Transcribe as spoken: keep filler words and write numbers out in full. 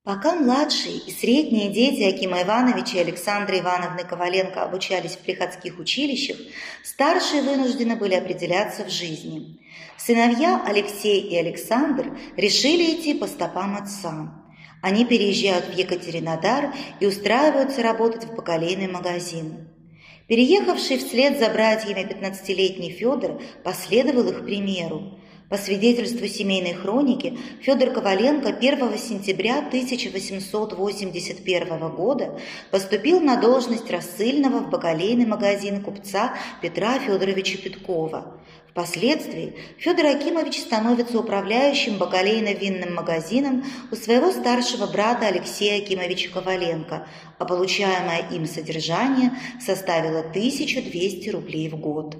Пока младшие и средние дети Акима Ивановича и Александры Ивановны Коваленко обучались в приходских училищах, старшие вынуждены были определяться в жизни. Сыновья Алексей и Александр решили идти по стопам отца. Они переезжают в Екатеринодар и устраиваются работать в бакалейный магазин. Переехавший вслед за братьями пятнадцатилетний Федор последовал их примеру. По свидетельству семейной хроники, Федор Коваленко первого сентября тысяча восемьсот восемьдесят первого года поступил на должность рассыльного в бакалейный магазин купца Петра Федоровича Петкова. Впоследствии Федор Акимович становится управляющим бакалейно-винным магазином у своего старшего брата Алексея Акимовича Коваленко, а получаемое им содержание составило тысячу двести рублей в год.